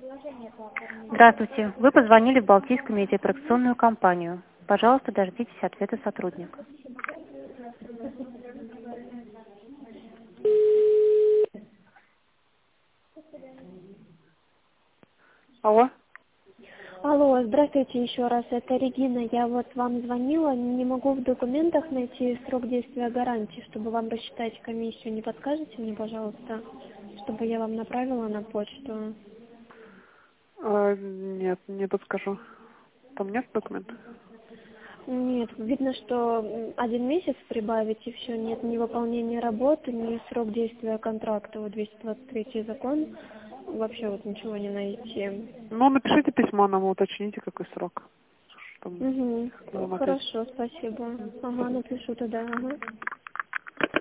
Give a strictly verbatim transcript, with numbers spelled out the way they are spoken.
Здравствуйте. Вы позвонили в Балтийскую медиапродукционную компанию. Пожалуйста, дождитесь ответа сотрудника. Алло. Алло, здравствуйте еще раз, это Регина. Я вот вам звонила, не могу в документах найти срок действия гарантии, чтобы вам рассчитать комиссию. Не подскажете мне, пожалуйста, чтобы я вам направила на почту? А, нет, не подскажу. Там нет документов? Нет, видно, что м, один месяц прибавить и все, нет ни выполнения работы, ни срок действия контракта, вот двести двадцать третий закон, вообще вот ничего не найти. Ну, напишите письмо нам, уточните, какой срок. Чтобы Угу. мы вам ответили. Хорошо, спасибо. Ага, напишу тогда, ага.